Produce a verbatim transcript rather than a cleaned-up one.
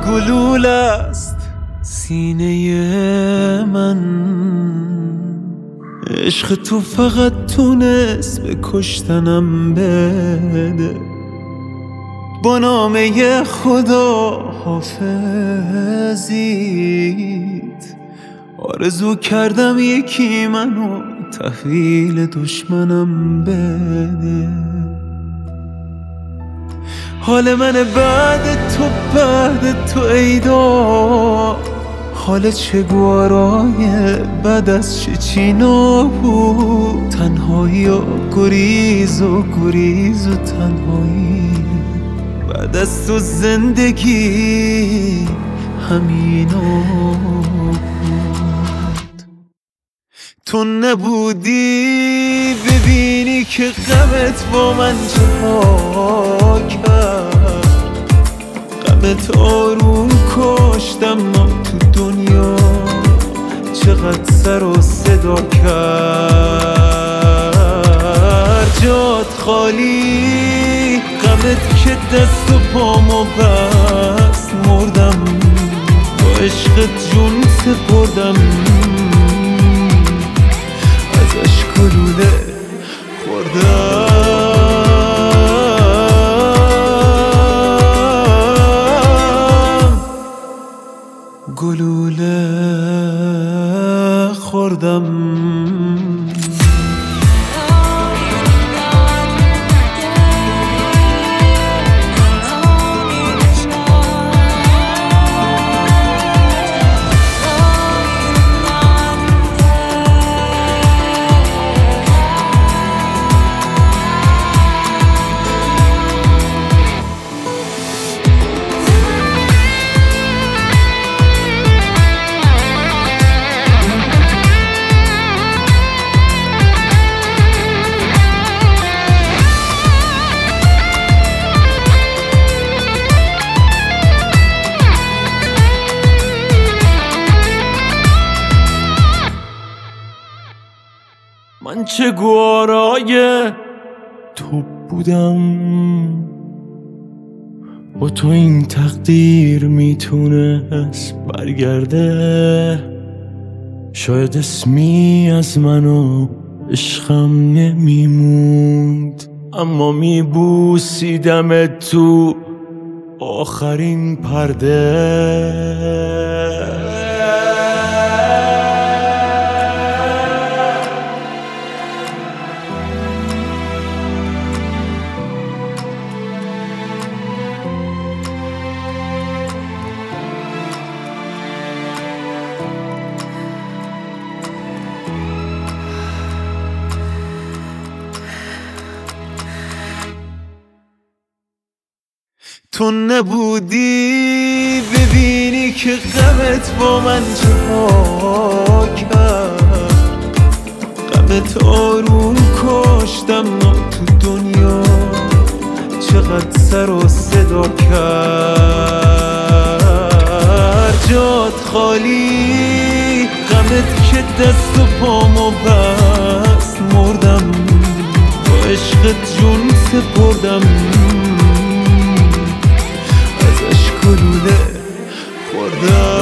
گلوله است سینه من. عشق تو فقط تونست به کشتنم بده. با نامه خدا حافظیت آرزو کردم یکی منو تحویل دشمنم بده. حال من بعد تو بعد تو ایدا، حال چگوارای بعد از چه چینا بود. تنهایی و گریز و گریز و تنهایی بعد از تو زندگی همینا بود. تو نبودی ببینی که غمت با من چه ها کرد. غمت آروم کشتم ما تو دنیا چقدر سر و صدا کرد. جات خالی غمت که دست و پامو بست. مردم با عشقت جون سپردم، ازش گلوله خوردم، گلوله خوردم. من چه گوارای تو بودم، با تو این تقدیر میتونست برگرده. شاید اسمی از من و عشقم نمیموند، اما میبوسیدم تو آخرین پرده. تو نبودی ببینی که غمت با من چه ها کرد. غمت آروم کشتم ما تو دنیا چقدر سر و صدا کرد. جات خالی غمت که دست و پامو بست. مردم با عشقت جون سپردم، ازش گلوله خوردم.